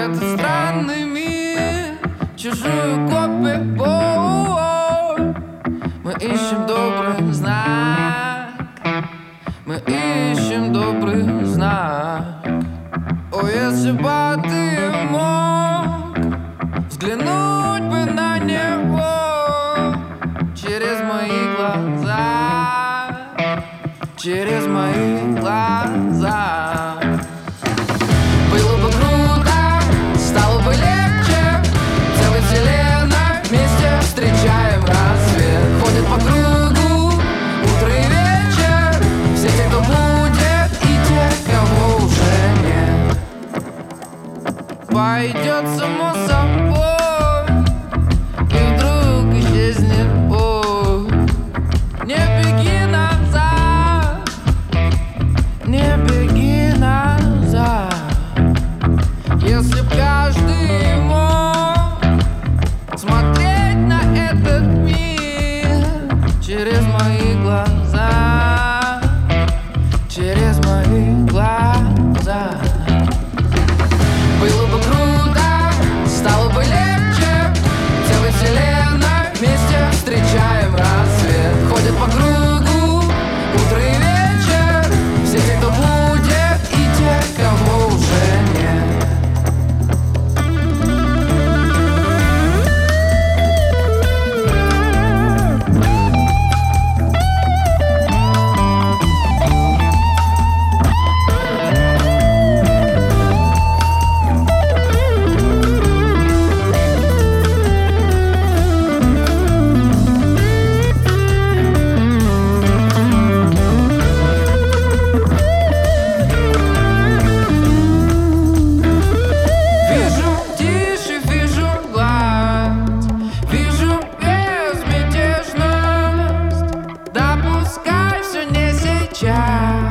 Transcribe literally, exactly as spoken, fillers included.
этот странный мир, чужую копию. Мы ищем добрый знак, мы ищем добрый знак. О, если бы ты мог взглянуть бы на него через мои глаза, через мои глаза. Было бы круто, стало бы легче, целой вселенной вместе встречаем рассвет. Ходит по кругу утро и вечер, все те, кто будет, и те, кого уже нет. Пойдет само собой, и вдруг исчезнет боль. Не беги назад, не беги назад. Если б каждый мог смотреть на этот мир через мои глаза, через мои глаза. Было бы круто, стало бы легче, целой вселенной вместе встречаем рассвет. Ходят по кругу утро и вечер, все те, кто будет, и те, кого уже нет. Вижу тишь и вижу гладь, вижу безмятежность. Да пускай все не сейчас.